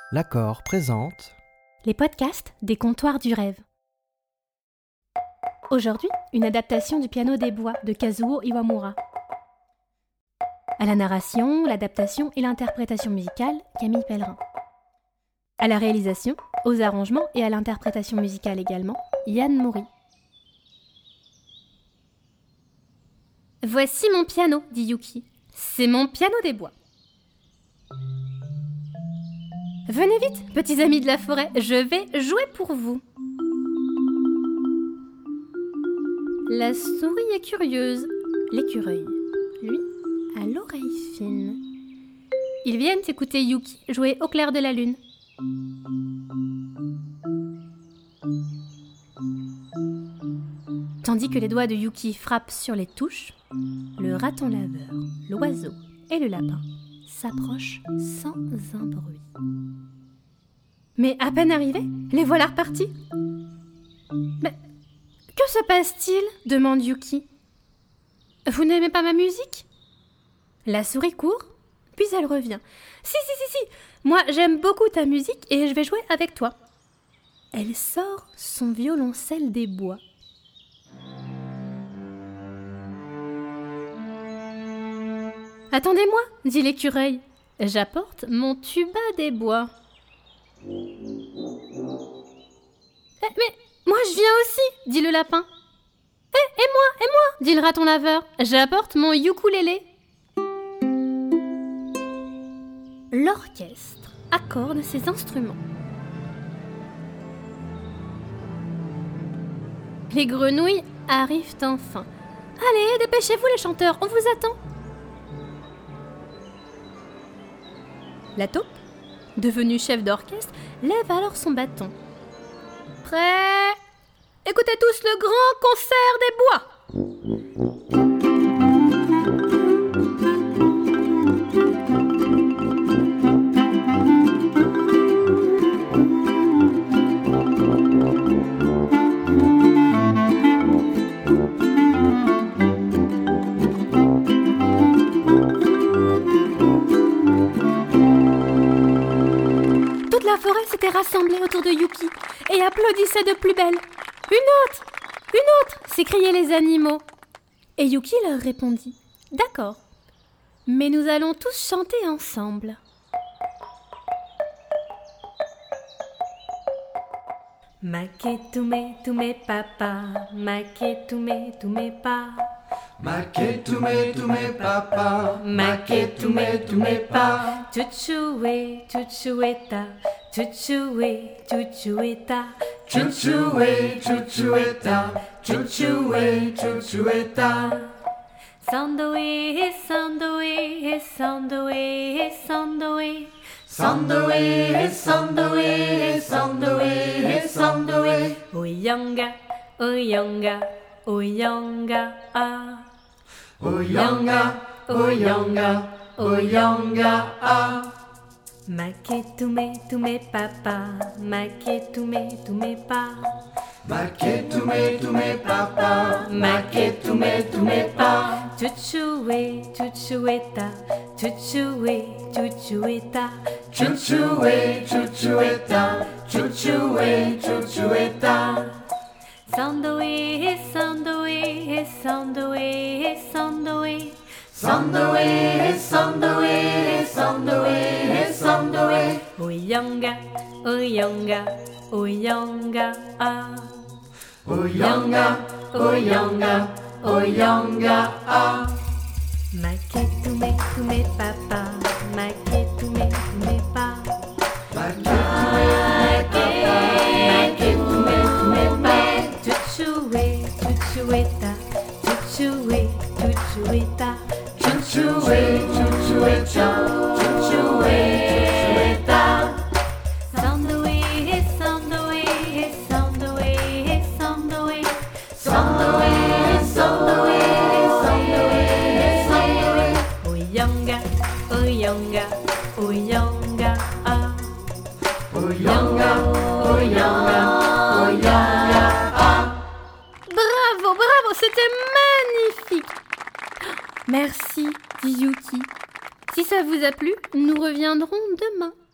L'Accord présente les podcasts des comptoirs du rêve. Aujourd'hui, une adaptation du Piano des bois de Kazuo Iwamura. À la narration, l'adaptation et l'interprétation musicale, Camille Pellerin. À la réalisation, aux arrangements et à l'interprétation musicale également, Yann Moury. Voici mon piano, dit Yuki. C'est mon piano des bois. Venez vite, petits amis de la forêt, je vais jouer pour vous. La souris est curieuse, l'écureuil, lui, a l'oreille fine. Ils viennent écouter Yuki jouer au clair de la lune. Tandis que les doigts de Yuki frappent sur les touches, le raton laveur, l'oiseau et le lapin s'approchent sans un bruit. Mais à peine arrivés, les voilà repartis. Mais que se passe-t-il ? Demande Yuki. Vous n'aimez pas ma musique ? La souris court, puis elle revient. Si, moi j'aime beaucoup ta musique et je vais jouer avec toi. Elle sort son violoncelle des bois. Attendez-moi, dit l'écureuil. J'apporte mon tuba des bois. Mais moi je viens aussi, dit le lapin. Et moi, dit le raton laveur. J'apporte mon ukulélé. L'orchestre accorde ses instruments. Les grenouilles arrivent enfin. Allez, dépêchez-vous les chanteurs, on vous attend. La taupe, devenue chef d'orchestre, lève alors son bâton. Prêt ? Écoutez tous le grand concert des bois. Toute la forêt s'était rassemblée autour de Yuki et applaudissait de plus belle. Une autre, s'écriaient les animaux. Et Yuki leur répondit, d'accord, mais nous allons tous chanter ensemble. Maketume tume papa, maketume tume pa. Maketume tume papa, maketume tume pa. Chuchue, chuchueta, chuchue, chuchueta. Chuchue, chuchueta, chuchue, chuchueta. Sandoe, sandoe, sandoe, sandoe. Sandoe, sandoe, sandoe, sandoe. Oyanga, oyanga, oyanga, ah. Oyanga, oyanga, oyanga, ah. Maketume tume papa, maketume tume pa. Maketume tume papa, maketume tume pa. Chuchue, chuchueta, chuchue, chuchueta. Chuchue, chuchueta, chuchue, chuchueta. Sandoe, sandoe, sandoe, sandoe. Sandoe, sandoe, sandoe, sandoe. Oyanga, oyanga, oyanga, ah. Oyanga, oyanga, oyanga, ah. Maketume tume papa, maketume tume pa. Maketume tume pa. Chuchue, chuchueta, chuchue, chuchueta. Chuchue, chuchueta, chuchueta. Sandoe, sandoe, sandoe, sandoe. Sandoe, sandoe, sandoe, sandoe. Oyanga, oyanga, oyanga, ah. Oyanga, oyanga, oyanga, ah. Bravo, c'était magnifique. Merci, dit Yuki. Si ça vous a plu, nous reviendrons demain.